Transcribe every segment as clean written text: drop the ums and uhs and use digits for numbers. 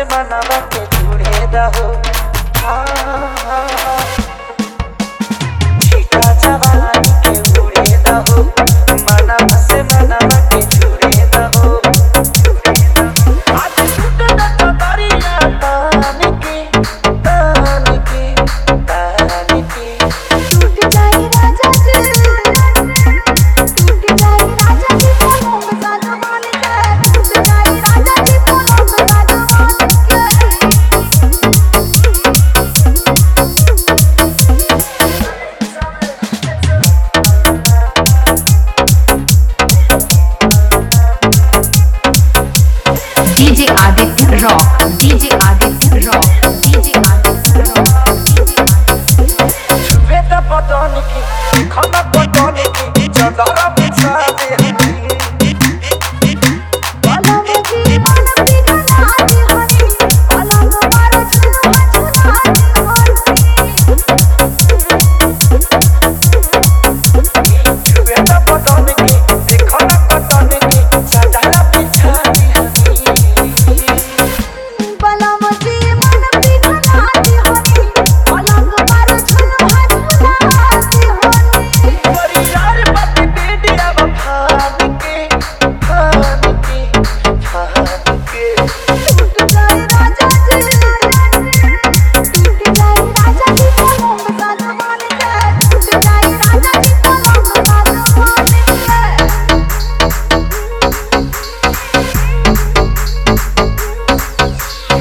मनवा के जुड़े दहो छीटा जवानी के उड़े दहो मनवा से मनवा के जुड़े दहो आज छूट न तो दरिया तान के टूट जाए राजा जी टूट जाए राजा जी बोलो मजा जवान के टूट जाए राजा जी बोलो मजा जवान के DJ Aditya Rock, DJ Aditya Rock, DJ Aditya Rock, बेटा पटन की खाना पटन की चदरा बिछा दे बोलो मुझे मन पिघला दे हनी बोलो मारो छुआ छुआ दे बेटा पटन की खाना पटन की चदरा बिछा दे बोलो मुझे मन पिघला दे हनी बोलो मारो छुआ छुआ दे हनी परियार बात बेडिया वफान के टूट जाए राजा जी टूट जाए राजा जी बोलो मजा जवान के टूट जाए राजा जी बोलो मजा जवान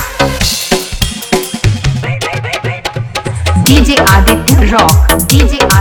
DJ Aditya Rock, DJ